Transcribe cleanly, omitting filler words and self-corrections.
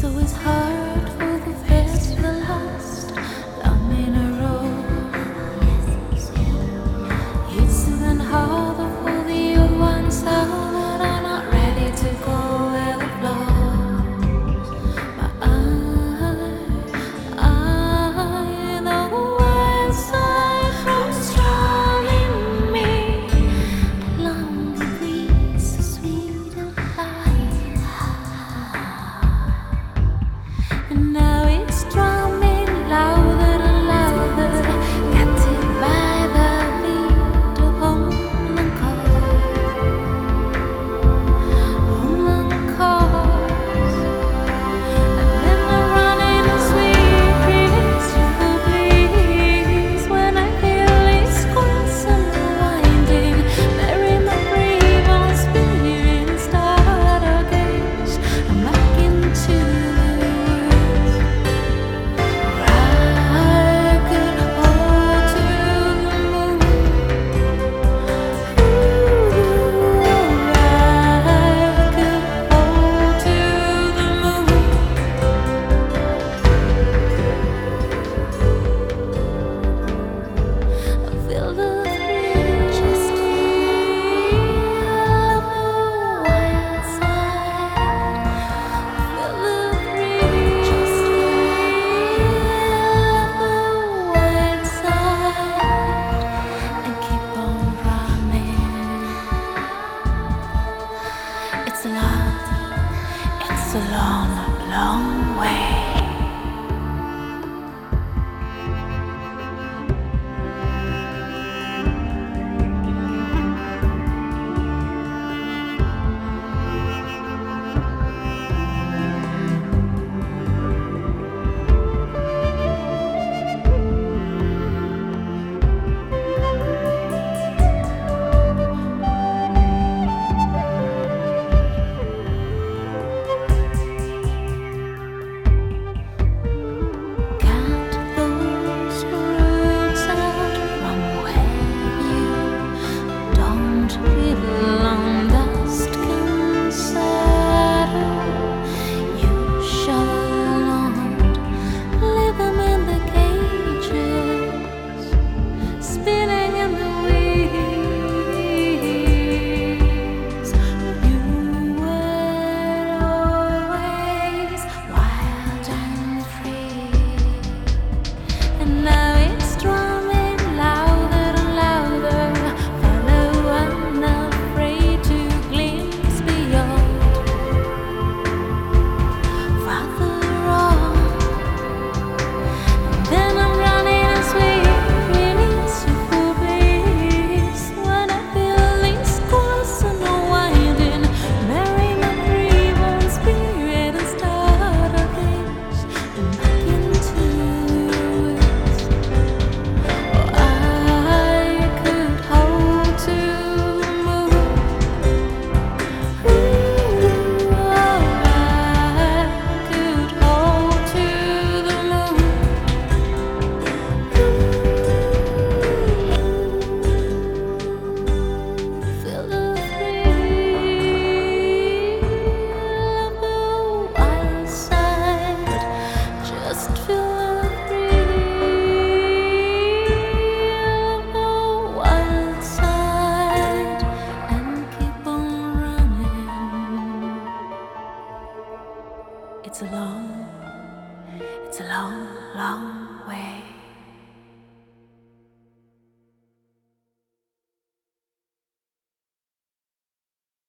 always hard for the first, the last, long in a row. It's even harder for the old ones now that are not ready to go where the flows. But I know what's from strong in me. Long breeze, so sweet and light. And now it's drumming louder and louder, captured by the beat of Homeland calls. And then the running sweet breeze will breeze when I feel these squares and winding, bury my grave on spirit, start again. I'm back into the I could hold to the moon. I could hold to the moon. I feel the thrill, just feel the wild side. Feel the thrill, just feel the wild side, and keep on running. It's a long, long way. Count those roads out from where you don't belong. Dust can settle. You shall not leave them in the cages, spinning in the weeds. You were always wild and free, and now it's drumming louder and louder. Follow, unafraid to glimpse beyond. Farther on, and then I'm running and sweet release you for bliss. When I feel these course and winding, bury my dream on spirit and start again, and back into it. Oh, I could hold to the moon. Ooh, oh, I could hold to the moon. Feel the thrill of the wild side. Just feel the thrill of the wild side, and keep on running. It's a long, long way.